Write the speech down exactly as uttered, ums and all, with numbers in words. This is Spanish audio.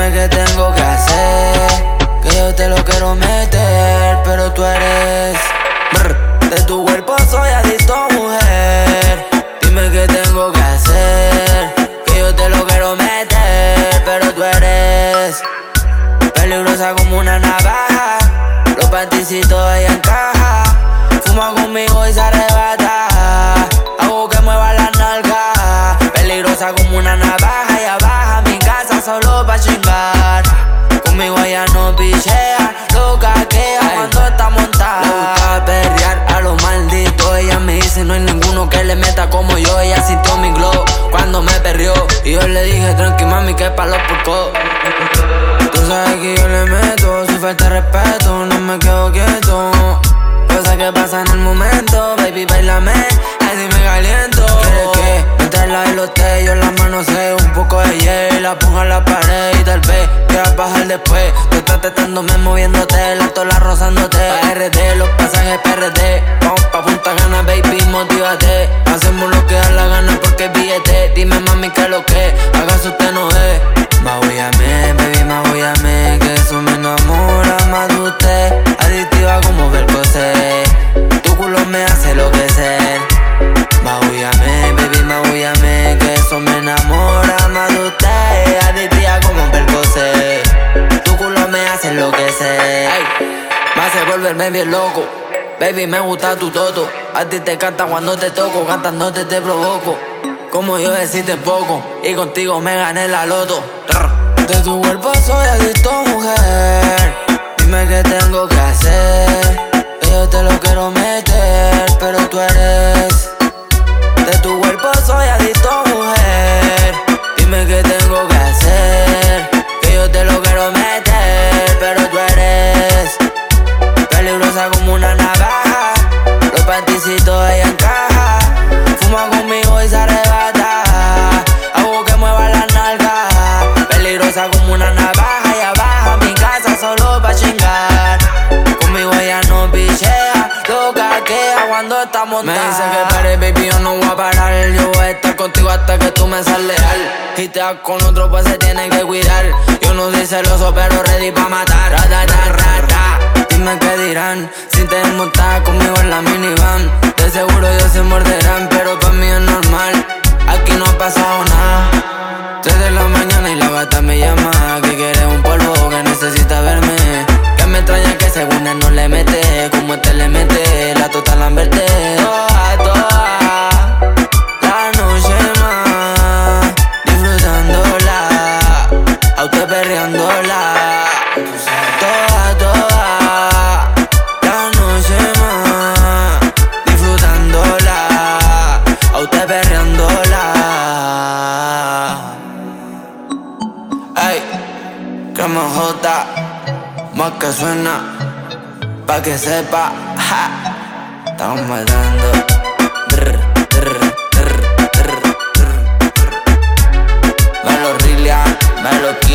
Dime qué tengo que hacer, que yo te lo quiero meter, pero tú eres brr, de tu cuerpo soy adicto, mujer. Dime qué tengo que hacer, que yo te lo quiero meter, pero tú eres peligrosa como una navaja. Los panticitos ella encaja, fuma conmigo y se arrebata. Hago que mueva la nalga, peligrosa como una navaja. Ella baja a mi casa solo pa' chingar. Conmigo ella no pichea, lo caquea cuando está montada. Le gusta perrear a lo maldito. Ella me dice no hay ninguno que le meta como yo. Ella sintió mi glow cuando me perrió, y yo le dije tranqui mami que pa' los puercos. Tú sabes que yo le meto, si falta respeto no me quedo quieto. Cosas que pasan en el momento, baby bailame, así me caliento. ¿Quieres que meterla en los té, yo la manoseo, un poco de hielo, la pongo a la pared y tal vez quieras bajar después. Tú estás testándome, moviéndote, la tola rozándote. Pa' R D, los pasajes P R D, vamos pa' Punta Cana, baby, motívate. Hacemos lo que da la gana porque es billete. Dime mami que lo que, acaso usted no es. Magúllame, baby, magúllame, que eso me enamora más de usted. Adictiva como Percocet, tu culo me hace enloquecer. Magúllame, baby, magúllame, que eso me enamora más de usted. Adictiva como Percocet, tu culo me hace enloquecer. Ay, me hace volverme bien loco. Baby, me gusta tu toto. A ti te canta cuando te toco, cantándote te provoco. Como yo decirte poco, y contigo me gané la loto. De tu cuerpo soy adicto, mujer. Dime qué tengo que hacer, que yo te lo quiero meter, pero tú eres. De tu cuerpo soy adicto, mujer. Dime qué tengo que hacer, que yo te lo quiero meter, pero tú eres peligrosa como una navaja. Los panticitos ella encaja, fuma conmigo y se arrebata. Hago que mueva la nalga, peligrosa como una navaja. Ella baja a mi casa solo pa' chingar. Conmigo ella no pichea, lo caquea cuando está montada. Me dice que pare, baby, yo no voy a parar. Yo voy a estar contigo hasta que tú me seas leal. Y te das con otro pues se tiene que cuidar. Yo no soy celoso pero ready pa' matar. Rata, rata, dime qué dirán si te desmontas conmigo en la minivan. De seguro ellos se morderán, pero pa' mí es normal. Aquí no ha pasado nada. Tres de la mañana y la gata me llama, que quiere un polvo, que necesita verme. Que me extraña que según él no le mete, como este le mete, la total Lamberte. Toda, toda la noche más, disfrutándola, a usted perreándola. Toda, toda la noche más, disfrutándola, a usted perreándola. Ay, Crema J, más que suena, pa' que sepa, ja, estamos matando. Drr, drr, drr, drr, drr, drr. Melo Rilia, Melo